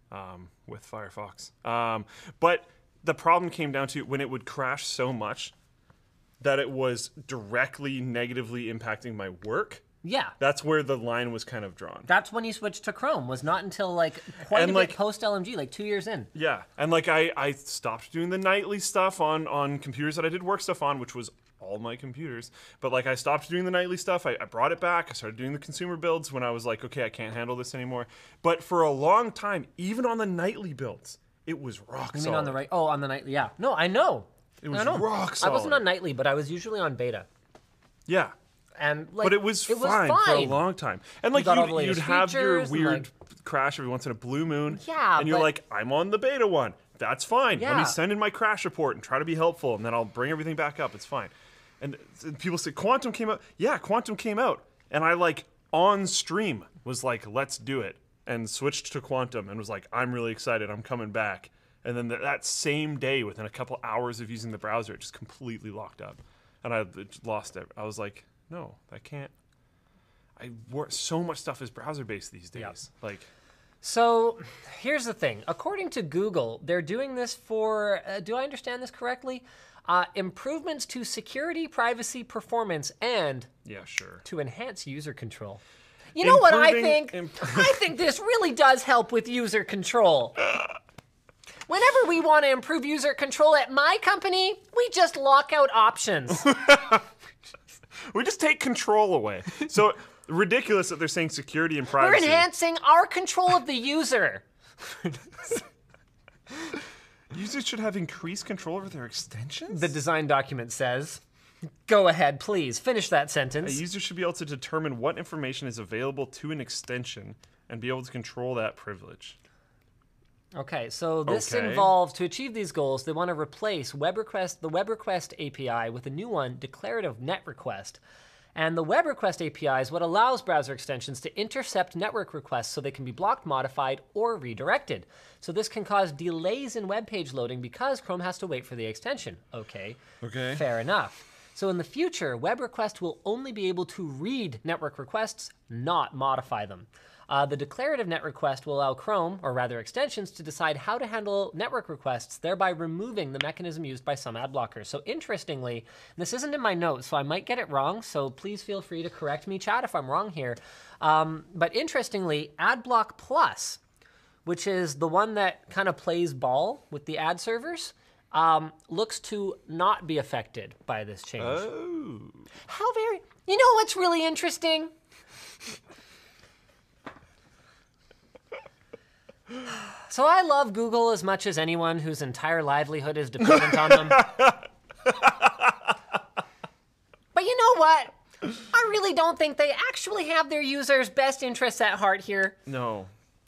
with Firefox. But the problem came down to when it would crash so much that it was directly negatively impacting my work. Yeah. That's where the line was kind of drawn. That's when you switched to Chrome, was not until like quite And, a bit like- post LMG, like 2 years in. Yeah, and like I stopped doing the nightly stuff on computers that I did work stuff on, which was all my computers. But like I stopped doing the nightly stuff. I brought it back. I started doing the consumer builds when I was like, okay, I can't handle this anymore. But for a long time, even on the nightly builds, it was rock You solid. mean on the right? Oh, on the nightly, yeah. No, I know. It was I know. rock I wasn't solid. on nightly, but I was usually on beta. Yeah, And like, but it was fine for a long time. And like got all the you'd latest have your features and, weird crash every once in a blue moon. Yeah, and you're but- like, I'm on the beta one. That's fine. Let Yeah. me send in my crash report and try to be helpful, and then I'll bring everything back up. It's fine. And people say Quantum came out. Yeah, Quantum came out, and I like on stream was like, let's do it, and switched to Quantum and was like, I'm really excited. I'm coming back. And then that same day, within a couple hours of using the browser, it just completely locked up, and I lost it. I was like, no, I can't. I work so much stuff is browser based these days. Yep. Like, So here's the thing. According to Google, they're doing this for, do I understand this correctly? Improvements to security, privacy, performance, and yeah, sure. to enhance user control. You know what I think? Improving- I think this really does help with user control. Whenever we want to improve user control at my company, we just lock out options. We just take control away. So ridiculous that they're saying security and We're privacy. enhancing our control of the user. Users should have increased control over their extensions. The design document says. Go ahead, please. Finish that A sentence. user should be able to determine what information is available to an extension and be able to control that privilege. Okay, so this Okay. involves, to achieve these goals, they want to replace the web request API with a new one, declarative net request. And the web request API is what allows browser extensions to intercept network requests so they can be blocked, modified, or redirected. So this can cause delays in web page loading because Chrome has to wait for the extension. Okay. Okay. Fair enough. So in the future, web request will only be able to read network requests, not modify them. The declarative net request will allow Chrome, or rather extensions, to decide how to handle network requests, thereby removing the mechanism used by some ad blockers. So interestingly, this isn't in my notes, so I might get it wrong, so please feel free to correct me, chat, if I'm wrong here. But interestingly, AdBlock Plus, which is the one that kind of plays ball with the ad servers, looks to not be affected by this change. Oh. How very... You know what's really interesting? So I love Google as much as anyone whose entire livelihood is dependent on them. But you know what? I really don't think they actually have their users' best interests at heart here. No.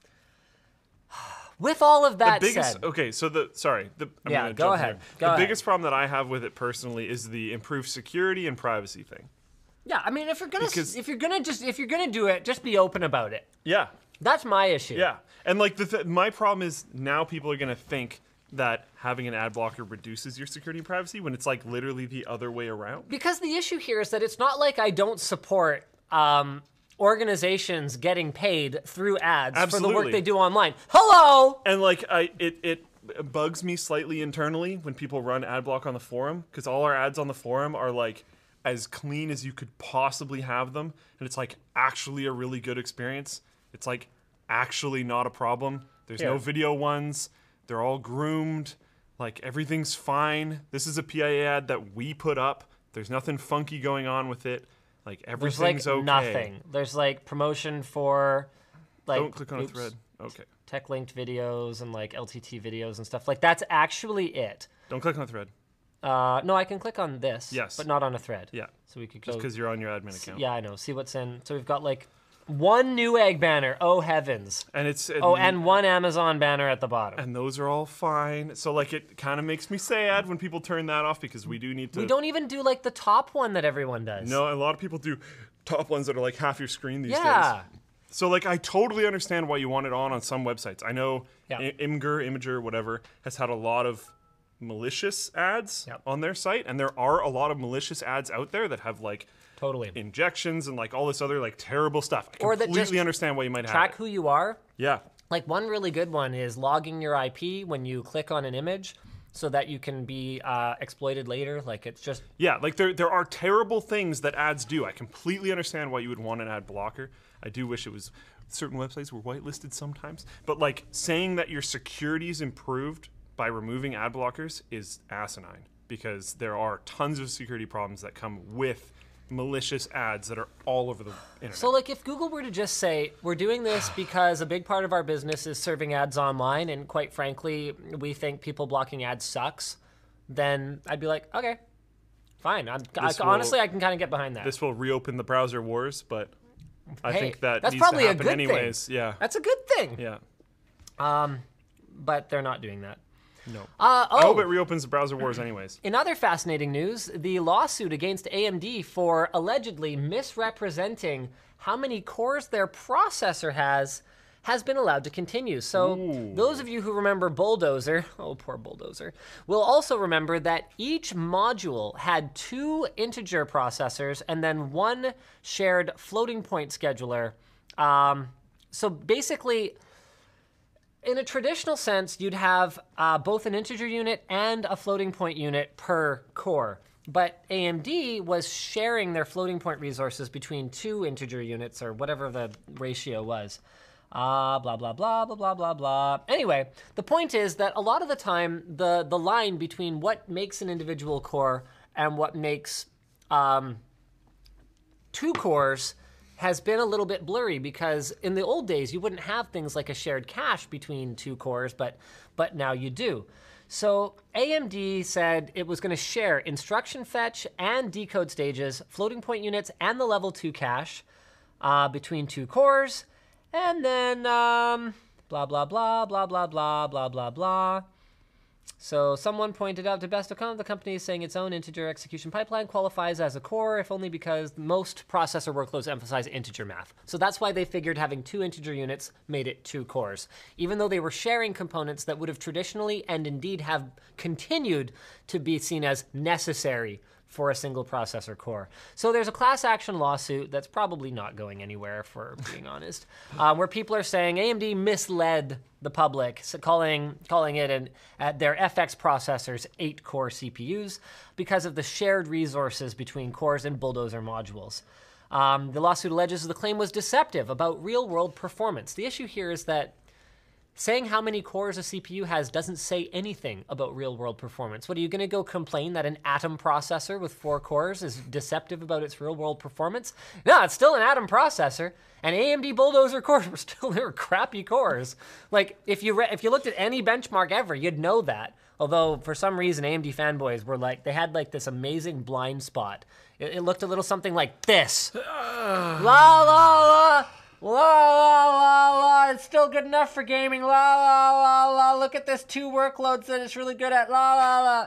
With all of The that biggest said, okay, so I'm Yeah, gonna go jump ahead. here. Go the ahead. biggest problem that I have with it personally is the improved security and privacy thing. yeah, I mean, if you're Because- gonna do it, just be open about it. Yeah. That's my issue. Yeah. And like my problem is now people are going to think that having an ad blocker reduces your security and privacy when it's like literally the other way around. Because the issue here is that it's not like I don't support organizations getting paid through ads for the work Absolutely. they do online. Hello! And like it bugs me slightly internally when people run ad block on the forum because all our ads on the forum are like as clean as you could possibly have them, and it's like actually a really good experience. It's like actually not a problem. There's no Yeah. video ones. They're all groomed. Like everything's fine. This is a PIA ad that we put up. There's nothing funky going on with it. Like There's everything's like okay. nothing. There's like promotion for like Don't click on a thread. Okay. tech linked videos and like LTT videos and stuff. Like that's actually it. Don't click on a thread. No, I can click on this, Yes. but not on a thread. Yeah. So we could Just go. because you're on your admin account. Yeah, I know. See what's in. So we've got like One Newegg banner. Oh, heavens. And it's And one Amazon banner at the bottom. and those are all fine. So like it kind of makes me sad when people turn that off because we do need to. We don't even do like the top one that everyone does. No, a lot of people do top ones that are like half your screen these Yeah. days. So like I totally understand why you want it on some websites. I know Yeah. Imager, whatever, has had a lot of malicious ads Yep. on their site, and there are a lot of malicious ads out there that have like Totally. injections and like all this other like terrible stuff. I Or that completely just understand why you might Track have it. who you are. Yeah. Like one really good one is logging your IP when you click on an image so that you can be exploited later. Like it's just Yeah, like there are terrible things that ads do. I completely understand why you would want an ad blocker. I do wish it was certain websites were whitelisted sometimes. But like saying that your security's improved by removing ad blockers is asinine because there are tons of security problems that come with malicious ads that are all over the internet. so like if Google were to just say, we're doing this because a big part of our business is serving ads online and quite frankly, we think people blocking ads sucks, then I'd be like, okay, fine. Honestly, I can kind of get behind that. This will reopen the browser wars, but I Hey, think that that's needs to probably a happen good anyways. thing. Yeah. That's a good thing. Yeah. But they're not doing that. No. I hope Oh, it reopens the browser wars anyways. in other fascinating news, the lawsuit against AMD for allegedly misrepresenting how many cores their processor has been allowed to continue. So those of you who remember Bulldozer, oh poor Bulldozer, will also remember that each module had 2 integer processors and then 1 shared floating point scheduler. So basically, in a traditional sense, you'd have both an integer unit and a floating point unit per core. But AMD was sharing their floating point resources between 2 integer units or whatever the ratio was. Blah, blah, blah, blah, blah, blah, blah. Anyway, the point is that a lot of the time, the line between what makes an individual core and what makes 2 cores has been a little bit blurry because in the old days, you wouldn't have things like a shared cache between 2 cores, but now you do. So AMD said it was going to share instruction fetch and decode stages, floating point units, and the level 2 cache between 2 cores, and then blah, blah, blah, blah, blah, blah, blah, blah, blah. So someone pointed out to Best of Com, the company is saying its own integer execution pipeline qualifies as a core, if only because most processor workloads emphasize integer math. So that's why they figured having 2 integer units made it 2 cores, even though they were sharing components that would have traditionally and indeed have continued to be seen as necessary for a single processor core. So there's a class action lawsuit that's probably not going anywhere, for being honest, where people are saying AMD misled the public, so calling it their FX processors 8-core CPUs because of the shared resources between cores and Bulldozer modules. The lawsuit alleges the claim was deceptive about real-world performance. The issue here is that saying how many cores a CPU has doesn't say anything about real-world performance. What, are you going to go complain that an Atom processor with 4 cores is deceptive about its real-world performance? No, it's still an Atom processor, and AMD Bulldozer cores they were crappy cores. Like, if you looked at any benchmark ever, you'd know that. Although, for some reason, AMD fanboys were like, they had like this amazing blind spot. It looked a little something like this. La, la, la. La, la, la, la, it's still good enough for gaming. La, la, la, la, look at this 2 workloads that it's really good at. La, la, la.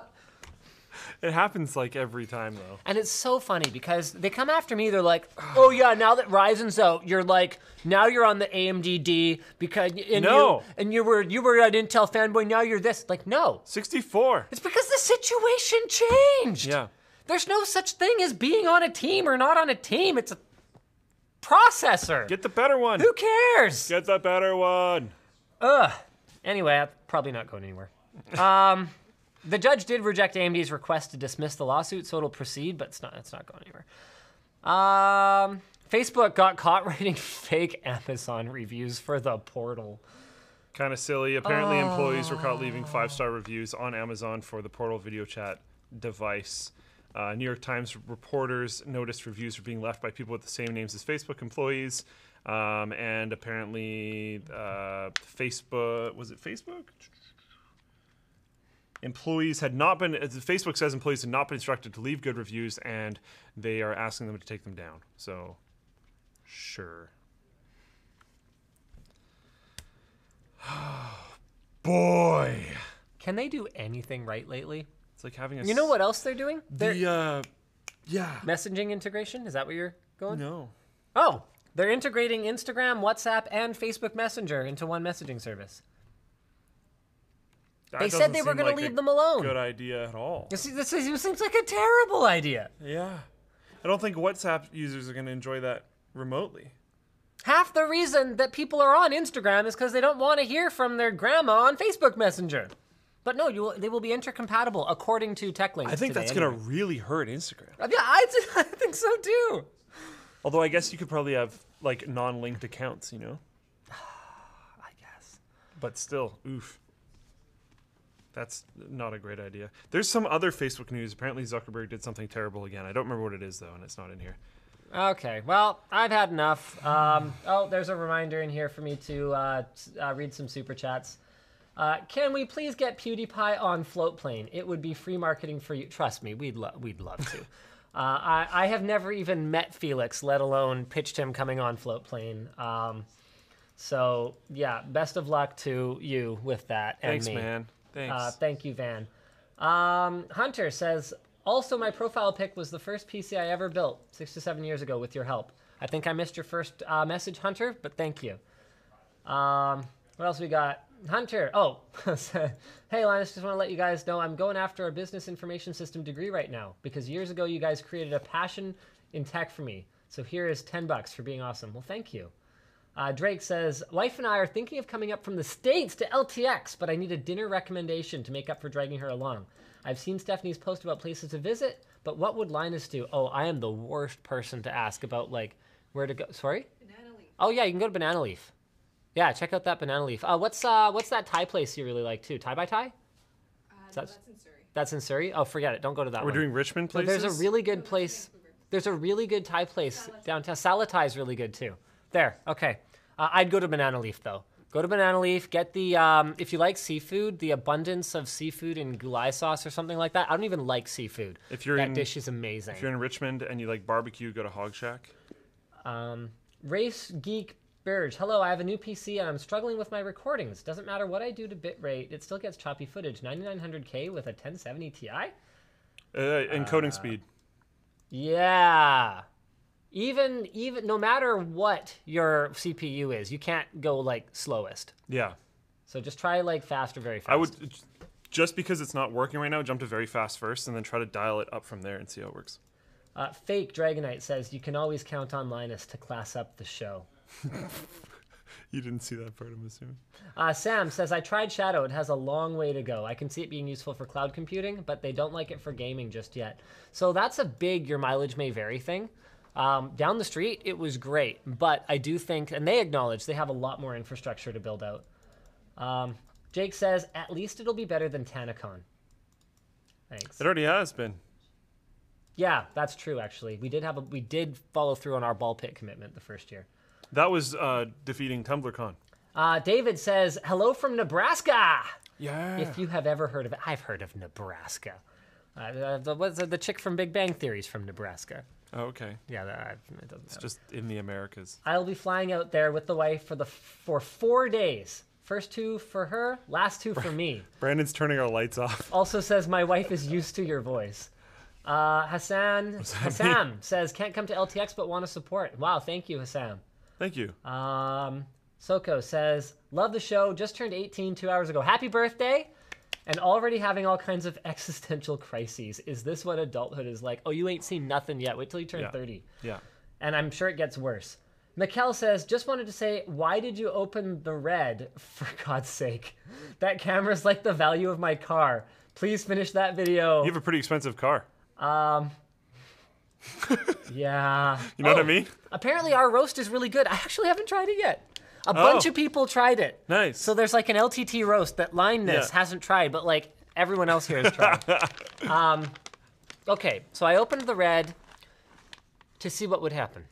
It happens like every time though. And it's so funny because they come after me. They're like, oh yeah, now that Ryzen's out, you're like, now you're on the AMD D because you were an Intel fanboy, now you're this. Like, no. 64. It's because the situation changed. Yeah. There's no such thing as being on a team or not on a team. It's a processor. Get the better one. Who cares? Get the better one. Anyway, I'm probably not going anywhere. The judge did reject AMD's request to dismiss the lawsuit, so it'll proceed, but it's not going anywhere. Facebook got caught writing fake Amazon reviews for the Portal. Kind of silly. Apparently, employees were caught leaving 5-star reviews on Amazon for the Portal video chat device. New York Times reporters noticed reviews were being left by people with the same names as Facebook employees. And apparently, Facebook, was it Facebook? Employees had not been, as Facebook says, employees had not been instructed to leave good reviews, and they are asking them to take them down. So, sure. boy. Can they do anything right lately? It's like having a. You know what else they're doing? They're Yeah. messaging integration. Is that what you're going? No. Oh, they're integrating Instagram, WhatsApp, and Facebook Messenger into one messaging service. They said they were going to leave them alone. Good idea at all. You see, this seems like a terrible idea. Yeah. I don't think WhatsApp users are going to enjoy that remotely. Half the reason that people are on Instagram is because they don't want to hear from their grandma on Facebook Messenger. But no, they will be intercompatible according to TechLinks. I think that's today, going to really hurt Instagram. Yeah, I think so too. Although I guess you could probably have like non-linked accounts, you know? I guess. But still, oof. That's not a great idea. There's some other Facebook news. Apparently Zuckerberg did something terrible again. I don't remember what it is, though, and it's not in here. Okay, well, I've had enough. There's a reminder in here for me to read some super chats. Can we please get PewDiePie on Floatplane? It would be free marketing for you. Trust me, we'd love to. I have never even met Felix, let alone pitched him coming on Floatplane. So, yeah, best of luck to you with that. Thanks, and me. man. Thanks. Thank you, Van. Hunter says, also, my profile pic was the first PC I ever built 6 to 7 years ago with your help. I think I missed your first message, Hunter, but thank you. What else we got? Hunter, hey, Linus, just want to let you guys know I'm going after a business information system degree right now because years ago you guys created a passion in tech for me. So here is $10 for being awesome. Well, thank you. Drake says, wife and I are thinking of coming up from the States to LTX, but I need a dinner recommendation to make up for dragging her along. I've seen Stephanie's post about places to visit, but what would Linus do? Oh, I am the worst person to ask about, like, where to go. Sorry? Banana Leaf. Oh, yeah, you can go to Banana Leaf. Yeah, check out that Banana Leaf. What's that Thai place you really like, too? Thai by Thai? That's in Surrey. That's in Surrey? Oh, forget it. Don't go to that We're one. doing Richmond But places? there's a really good place. There's a really good Thai place downtown. Salatai is really good, too. There, okay. I'd go to Banana Leaf, though. Go to Banana Leaf, get the, if you like seafood, the abundance of seafood in gulai sauce or something like that. I don't even like seafood. That dish is amazing. If you're in Richmond and you like barbecue, go to Hog Shack. Race Geek Burge. Hello, I have a new PC and I'm struggling with my recordings. Doesn't matter what I do to bitrate, it still gets choppy footage. 9900K with a 1070 Ti? Encoding speed. Yeah. Even no matter what your CPU is, you can't go like slowest. Yeah. So just try like fast or very fast. I would, just because it's not working right now, jump to very fast first and then try to dial it up from there and see how it works. Fake Dragonite says you can always count on Linus to class up the show. You didn't see that part, I'm assuming. Sam says, I tried Shadow. It has a long way to go. I can see it being useful for cloud computing, but they don't like it for gaming just yet. So that's a big your mileage may vary thing. Down the street, it was great, but I do think, and they acknowledge they have a lot more infrastructure to build out. Jake says, at least it'll be better than Tanacon. Thanks. It already has been. Yeah, that's true, actually. We did follow through on our ball pit commitment the first year. That was defeating TumblrCon. David says, hello from Nebraska. Yeah. If you have ever heard of it, I've heard of Nebraska. The chick from Big Bang Theory is from Nebraska. Oh, okay. Yeah, it doesn't It's matter. just in the Americas. I'll be flying out there with the wife for 4 days. First 2 for her, last 2 for me. Brandon's turning our lights off. Also says my wife is used to your voice. Hassam says can't come to LTX but want to support. Wow, thank you, Hassam. Thank you. Soko says love the show. Just turned 18 2 hours ago. Happy birthday. And already having all kinds of existential crises. Is this what adulthood is like? Oh, you ain't seen nothing yet. Wait till you turn 30. Yeah. And I'm sure it gets worse. Mikkel says, just wanted to say, why did you open the red? For God's sake. That camera's like the value of my car. Please finish that video. You have a pretty expensive car. Yeah. You know what I mean? Apparently our roast is really good. I actually haven't tried it yet. A bunch of people tried it. Nice. So there's like an LTT roast that Linus hasn't tried, but like everyone else here has tried. Okay, so I opened the red to see what would happen.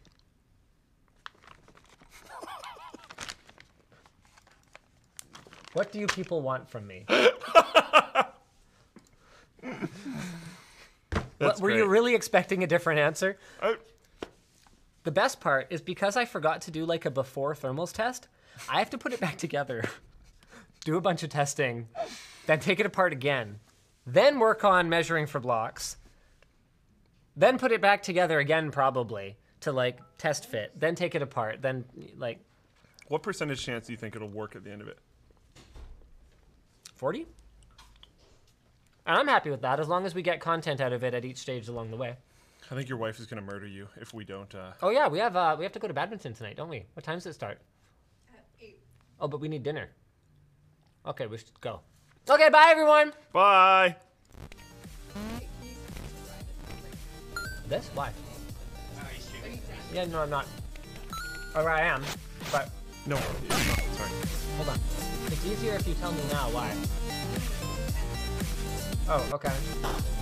What do you people want from me? Were you really expecting a different answer? The best part is because I forgot to do like a before thermals test, I have to put it back together do a bunch of testing, then take it apart again, then work on measuring for blocks, then put it back together again probably to like test fit, then take it apart, then like What percentage chance do you think it'll work at the end of it? 40? And I'm happy with that as long as we get content out of it at each stage along the way. I think your wife is gonna murder you if we don't. Oh yeah, we have to go to badminton tonight, don't we? What time does it start? At 8. Oh, but we need dinner. Okay, we should go. Okay, bye everyone. Bye. This? Why? Yeah, no, I'm not. Or I am, but No, I'm not. Sorry. hold on. It's easier if you tell me now why. Oh, okay.